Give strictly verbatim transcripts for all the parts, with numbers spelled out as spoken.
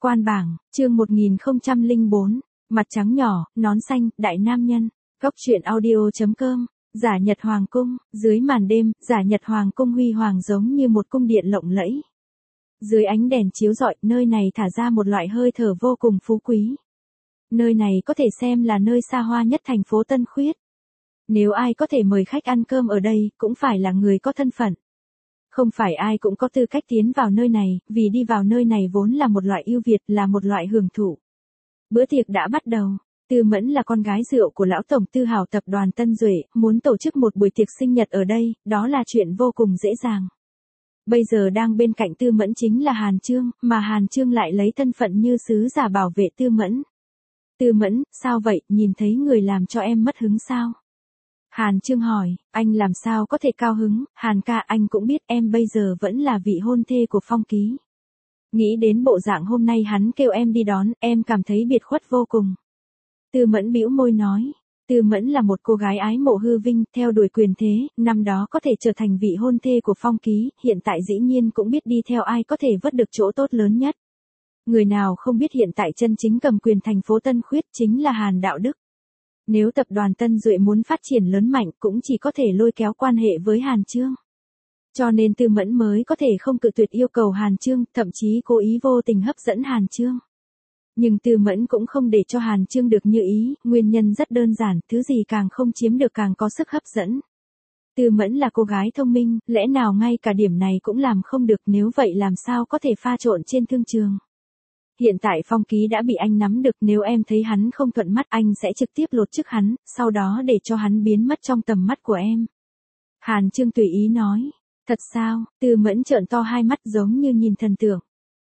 Quan bảng, chương một nghìn không trăm lẻ bốn, mặt trắng nhỏ, nón xanh, đại nam nhân. Góc truyện audio chấm com, giả nhật hoàng cung, dưới màn đêm, giả nhật hoàng cung huy hoàng giống như một cung điện lộng lẫy. Dưới ánh đèn chiếu rọi, nơi này thả ra một loại hơi thở vô cùng phú quý. Nơi này có thể xem là nơi xa hoa nhất thành phố Tân Khuyết. Nếu ai có thể mời khách ăn cơm ở đây, cũng phải là người có thân phận. Không phải ai cũng có tư cách tiến vào nơi này, vì đi vào nơi này vốn là một loại ưu việt, là một loại hưởng thụ. Bữa tiệc đã bắt đầu. Tư Mẫn là con gái rượu của lão tổng tư hào tập đoàn Tân Duệ, muốn tổ chức một buổi tiệc sinh nhật ở đây, đó là chuyện vô cùng dễ dàng. Bây giờ đang bên cạnh Tư Mẫn chính là Hàn Chương, mà Hàn Chương lại lấy thân phận như sứ giả bảo vệ Tư Mẫn. Tư Mẫn, sao vậy, nhìn thấy người làm cho em mất hứng sao? Hàn Chương hỏi, anh làm sao có thể cao hứng, Hàn ca, anh cũng biết em bây giờ vẫn là vị hôn thê của Phong Ký. Nghĩ đến bộ dạng hôm nay hắn kêu em đi đón, em cảm thấy biệt khuất vô cùng. Tư Mẫn bĩu môi nói, Tư Mẫn là một cô gái ái mộ hư vinh, theo đuổi quyền thế, năm đó có thể trở thành vị hôn thê của Phong Ký, hiện tại dĩ nhiên cũng biết đi theo ai có thể vớt được chỗ tốt lớn nhất. Người nào không biết hiện tại chân chính cầm quyền thành phố Tân Khuyết chính là Hàn Đạo Đức. Nếu tập đoàn Tân Duệ muốn phát triển lớn mạnh cũng chỉ có thể lôi kéo quan hệ với Hàn Chương. Cho nên Tư Mẫn mới có thể không cự tuyệt yêu cầu Hàn Chương, thậm chí cố ý vô tình hấp dẫn Hàn Chương. Nhưng Tư Mẫn cũng không để cho Hàn Chương được như ý, nguyên nhân rất đơn giản, thứ gì càng không chiếm được càng có sức hấp dẫn. Tư Mẫn là cô gái thông minh, lẽ nào ngay cả điểm này cũng làm không được, nếu vậy làm sao có thể pha trộn trên thương trường. Hiện tại Phong Ký đã bị anh nắm được, nếu em thấy hắn không thuận mắt anh sẽ trực tiếp lột chức hắn, sau đó để cho hắn biến mất trong tầm mắt của em. Hàn Chương tùy ý nói, thật sao? Tư Mẫn trợn to hai mắt giống như nhìn thần tượng.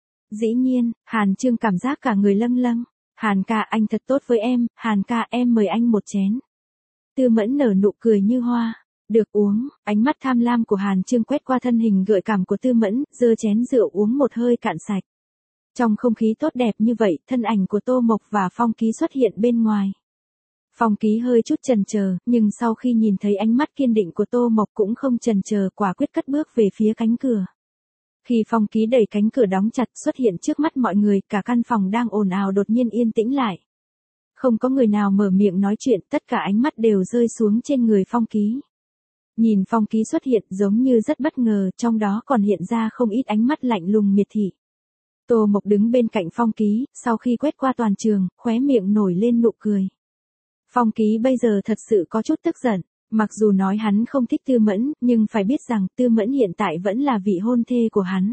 Dĩ nhiên, Hàn Chương cảm giác cả người lâng lâng. Hàn ca, anh thật tốt với em, Hàn ca, em mời anh một chén. Tư Mẫn nở nụ cười như hoa. Được uống, ánh mắt tham lam của Hàn Chương quét qua thân hình gợi cảm của Tư Mẫn, giơ chén rượu uống một hơi cạn sạch. Trong không khí tốt đẹp như vậy, thân ảnh của Tô Mộc và Phong Ký xuất hiện bên ngoài. Phong Ký hơi chút chần chờ, nhưng sau khi nhìn thấy ánh mắt kiên định của Tô Mộc cũng không chần chờ, quả quyết cất bước về phía cánh cửa. Khi Phong Ký đẩy cánh cửa đóng chặt xuất hiện trước mắt mọi người, cả căn phòng đang ồn ào đột nhiên yên tĩnh lại. Không có người nào mở miệng nói chuyện, tất cả ánh mắt đều rơi xuống trên người Phong Ký. Nhìn Phong Ký xuất hiện giống như rất bất ngờ, trong đó còn hiện ra không ít ánh mắt lạnh lùng miệt thị. Tô Mộc đứng bên cạnh Phong Ký, sau khi quét qua toàn trường, khóe miệng nổi lên nụ cười. Phong Ký bây giờ thật sự có chút tức giận, mặc dù nói hắn không thích Tư Mẫn, nhưng phải biết rằng Tư Mẫn hiện tại vẫn là vị hôn thê của hắn.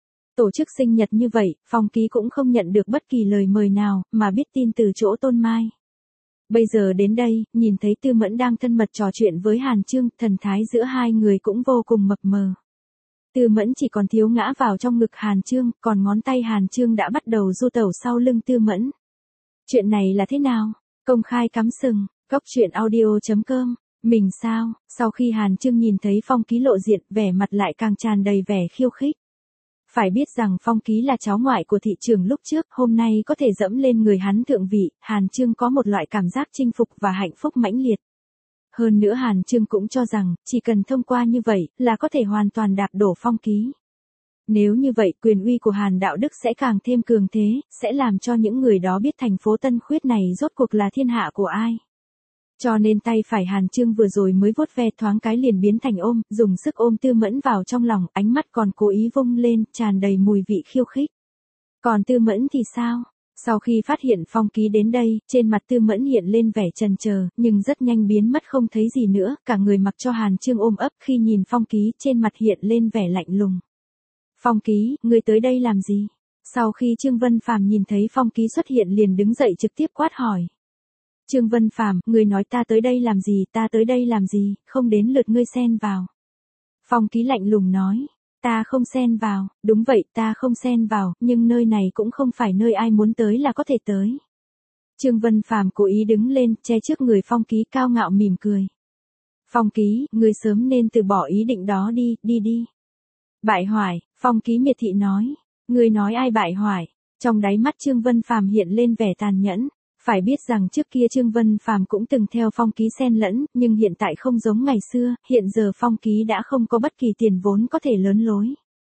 Tổ chức sinh nhật như vậy, Phong Ký cũng không nhận được bất kỳ lời mời nào, mà biết tin từ chỗ Tôn Mai. Bây giờ đến đây, nhìn thấy Tư Mẫn đang thân mật trò chuyện với Hàn Chương, thần thái giữa hai người cũng vô cùng mập mờ. Tư Mẫn chỉ còn thiếu ngã vào trong ngực Hàn Chương, còn ngón tay Hàn Chương đã bắt đầu du tẩu sau lưng Tư Mẫn. Chuyện này là thế nào? Công khai cắm sừng, góc truyện audio chấm com, mình sao? Sau khi Hàn Chương nhìn thấy Phong Ký lộ diện, vẻ mặt lại càng tràn đầy vẻ khiêu khích. Phải biết rằng Phong Ký là cháu ngoại của thị trưởng lúc trước, hôm nay có thể dẫm lên người hắn thượng vị, Hàn Chương có một loại cảm giác chinh phục và hạnh phúc mãnh liệt. Hơn nữa Hàn Chương cũng cho rằng, chỉ cần thông qua như vậy, là có thể hoàn toàn đạp đổ Phong Ký. Nếu như vậy, quyền uy của Hàn Đạo Đức sẽ càng thêm cường thế, sẽ làm cho những người đó biết thành phố Tân Khuyết này rốt cuộc là thiên hạ của ai. Cho nên tay phải Hàn Chương vừa rồi mới vuốt ve thoáng cái liền biến thành ôm, dùng sức ôm Tư Mẫn vào trong lòng, ánh mắt còn cố ý vung lên, tràn đầy mùi vị khiêu khích. Còn Tư Mẫn thì sao? Sau khi phát hiện Phong Ký đến đây, trên mặt Tư Mẫn hiện lên vẻ chần chờ, nhưng rất nhanh biến mất không thấy gì nữa, cả người mặc cho Hàn Chương ôm ấp, khi nhìn Phong Ký trên mặt hiện lên vẻ lạnh lùng. Phong Ký, ngươi tới đây làm gì? Sau khi Trương Vân Phàm nhìn thấy Phong Ký xuất hiện liền đứng dậy trực tiếp quát hỏi. Trương Vân Phàm, ngươi nói ta tới đây làm gì, ta tới đây làm gì, không đến lượt ngươi xen vào. Phong Ký lạnh lùng nói. Ta không xen vào, đúng vậy, ta không xen vào, nhưng nơi này cũng không phải nơi ai muốn tới là có thể tới. Trương Vân Phàm cố ý đứng lên, che trước người Phong Ký, cao ngạo mỉm cười. Phong Ký, ngươi sớm nên từ bỏ ý định đó đi, đi đi. Bại hoại, Phong Ký miệt thị nói. Ngươi nói ai bại hoại? Trong đáy mắt Trương Vân Phàm hiện lên vẻ tàn nhẫn. Phải biết rằng trước kia Trương Vân Phàm cũng từng theo Phong Ký xen lẫn, nhưng hiện tại không giống ngày xưa, hiện giờ Phong Ký đã không có bất kỳ tiền vốn có thể lớn lối.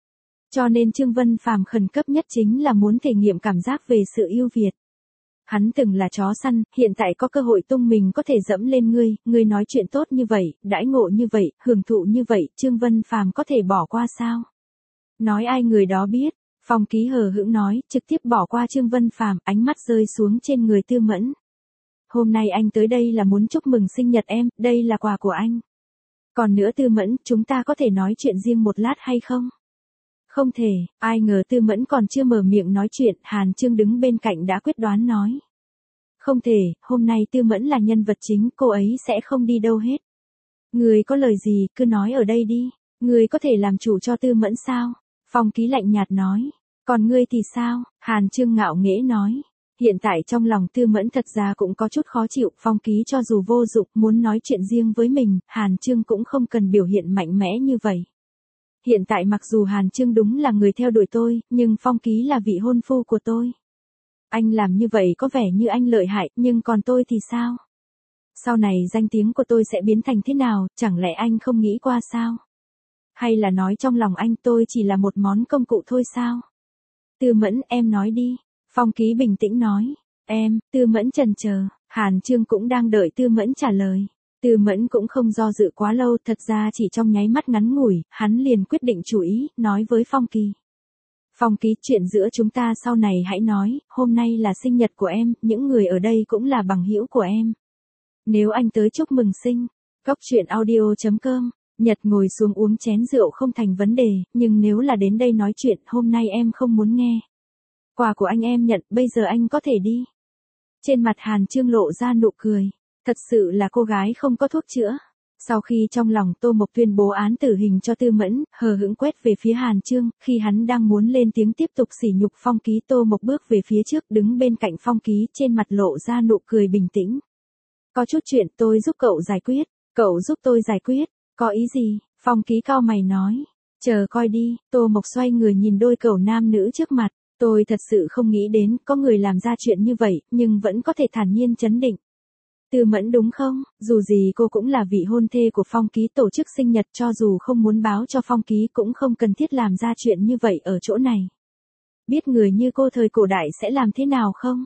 Cho nên Trương Vân Phàm khẩn cấp nhất chính là muốn thể nghiệm cảm giác về sự ưu việt. Hắn từng là chó săn, hiện tại có cơ hội tung mình có thể dẫm lên ngươi, ngươi nói chuyện tốt như vậy, đãi ngộ như vậy, hưởng thụ như vậy, Trương Vân Phàm có thể bỏ qua sao? Nói ai người đó biết, Phong Ký hờ hững nói, trực tiếp bỏ qua Trương Vân Phàm, ánh mắt rơi xuống trên người Tư Mẫn. Hôm nay anh tới đây là muốn chúc mừng sinh nhật em, đây là quà của anh. Còn nữa Tư Mẫn, chúng ta có thể nói chuyện riêng một lát hay không? Không thể, ai ngờ Tư Mẫn còn chưa mở miệng nói chuyện, Hàn Chương đứng bên cạnh đã quyết đoán nói. Không thể, hôm nay Tư Mẫn là nhân vật chính, cô ấy sẽ không đi đâu hết. Người có lời gì, cứ nói ở đây đi, người có thể làm chủ cho Tư Mẫn sao? Phong Ký lạnh nhạt nói. Còn ngươi thì sao? Hàn Chương ngạo nghễ nói. Hiện tại trong lòng Tư Mẫn thật ra cũng có chút khó chịu, Phong Ký cho dù vô dụng muốn nói chuyện riêng với mình, Hàn Chương cũng không cần biểu hiện mạnh mẽ như vậy. Hiện tại mặc dù Hàn Chương đúng là người theo đuổi tôi, nhưng Phong Ký là vị hôn phu của tôi. Anh làm như vậy có vẻ như anh lợi hại, nhưng còn tôi thì sao? Sau này danh tiếng của tôi sẽ biến thành thế nào, chẳng lẽ anh không nghĩ qua sao? Hay là nói trong lòng anh tôi chỉ là một món công cụ thôi sao? Tư Mẫn, em nói đi. Phong Ký bình tĩnh nói. Em, Tư Mẫn chần chờ, Hàn Chương cũng đang đợi Tư Mẫn trả lời. Tư Mẫn cũng không do dự quá lâu, thật ra chỉ trong nháy mắt ngắn ngủi, hắn liền quyết định chủ ý, nói với Phong Kỳ. Phong Ký, chuyện giữa chúng ta sau này hãy nói, hôm nay là sinh nhật của em, những người ở đây cũng là bằng hữu của em. Nếu anh tới chúc mừng sinh, Cốc truyện audio chấm com, Nhật ngồi xuống uống chén rượu không thành vấn đề, nhưng nếu là đến đây nói chuyện, hôm nay em không muốn nghe. Quà của anh em nhận, bây giờ anh có thể đi. Trên mặt Hàn Chương lộ ra nụ cười. Thật sự là cô gái không có thuốc chữa. Sau khi trong lòng Tô Mộc tuyên bố án tử hình cho Tư Mẫn, hờ hững quét về phía Hàn Chương, khi hắn đang muốn lên tiếng tiếp tục sỉ nhục Phong Ký, Tô Mộc bước về phía trước đứng bên cạnh Phong Ký, trên mặt lộ ra nụ cười bình tĩnh. Có chút chuyện tôi giúp cậu giải quyết, cậu giúp tôi giải quyết, có ý gì? Phong Ký cau mày nói. Chờ coi đi, Tô Mộc xoay người nhìn đôi cậu nam nữ trước mặt, tôi thật sự không nghĩ đến có người làm ra chuyện như vậy, nhưng vẫn có thể thản nhiên trấn định. Tư Mẫn đúng không, dù gì cô cũng là vị hôn thê của Phong Ký, tổ chức sinh nhật cho dù không muốn báo cho Phong Ký cũng không cần thiết làm ra chuyện như vậy ở chỗ này. Biết người như cô thời cổ đại sẽ làm thế nào không?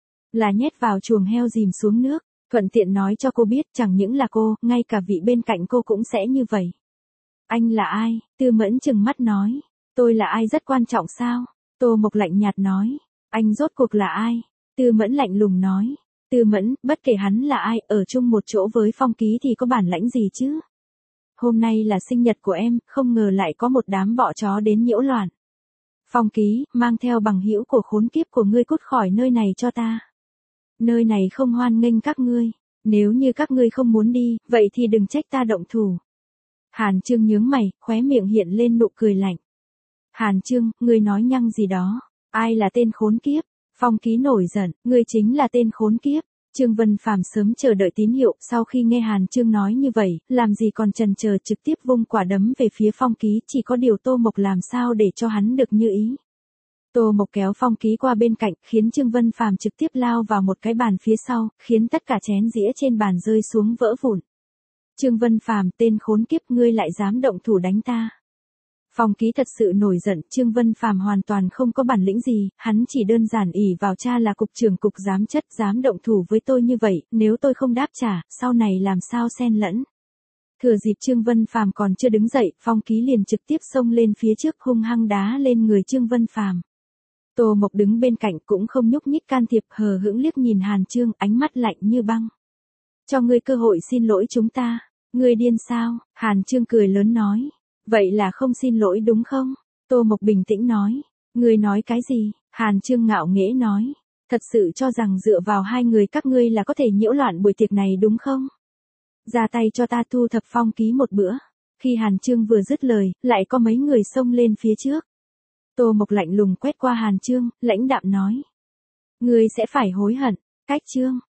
Là nhét vào chuồng heo dìm xuống nước, thuận tiện nói cho cô biết chẳng những là cô, ngay cả vị bên cạnh cô cũng sẽ như vậy. Anh là ai? Tư Mẫn trừng mắt nói. Tôi là ai rất quan trọng sao? Tô Mộc lạnh nhạt nói. Anh rốt cuộc là ai? Tư Mẫn lạnh lùng nói. Tư Mẫn, bất kể hắn là ai, ở chung một chỗ với Phong Ký thì có bản lãnh gì chứ? Hôm nay là sinh nhật của em, không ngờ lại có một đám bọ chó đến nhiễu loạn. Phong Ký, mang theo bằng hữu của khốn kiếp của ngươi cút khỏi nơi này cho ta. Nơi này không hoan nghênh các ngươi, nếu như các ngươi không muốn đi, vậy thì đừng trách ta động thủ. Hàn Chương nhướng mày, khóe miệng hiện lên nụ cười lạnh. Hàn Chương, ngươi nói nhăng gì đó, ai là tên khốn kiếp? Phong Ký nổi giận, ngươi chính là tên khốn kiếp. Trương Vân Phàm sớm chờ đợi tín hiệu, sau khi nghe Hàn Chương nói như vậy, làm gì còn chần chờ trực tiếp vung quả đấm về phía Phong Ký, chỉ có điều Tô Mộc làm sao để cho hắn được như ý. Tô Mộc kéo Phong Ký qua bên cạnh, khiến Trương Vân Phàm trực tiếp lao vào một cái bàn phía sau, khiến tất cả chén dĩa trên bàn rơi xuống vỡ vụn. Trương Vân Phàm, tên khốn kiếp, ngươi lại dám động thủ đánh ta. Phong Ký thật sự nổi giận, Trương Vân Phàm hoàn toàn không có bản lĩnh gì, hắn chỉ đơn giản ỷ vào cha là cục trưởng cục giám chất, dám động thủ với tôi như vậy, nếu tôi không đáp trả, sau này làm sao xen lẫn. Thừa dịp Trương Vân Phàm còn chưa đứng dậy, Phong Ký liền trực tiếp xông lên phía trước hung hăng đá lên người Trương Vân Phàm. Tô Mộc đứng bên cạnh cũng không nhúc nhích can thiệp, hờ hững liếc nhìn Hàn Chương, ánh mắt lạnh như băng. Cho ngươi cơ hội xin lỗi chúng ta, ngươi điên sao? Hàn Chương cười lớn nói. Vậy là không xin lỗi đúng không? Tô Mộc bình tĩnh nói. Ngươi nói cái gì? Hàn Chương ngạo nghễ nói. Thật sự cho rằng dựa vào hai người các ngươi là có thể nhiễu loạn buổi tiệc này đúng không? Ra tay cho ta thu thập Phong Ký một bữa. Khi Hàn Chương vừa dứt lời, lại có mấy người xông lên phía trước. Tô Mộc lạnh lùng quét qua Hàn Chương, lãnh đạm nói. Ngươi sẽ phải hối hận. Cách Chương,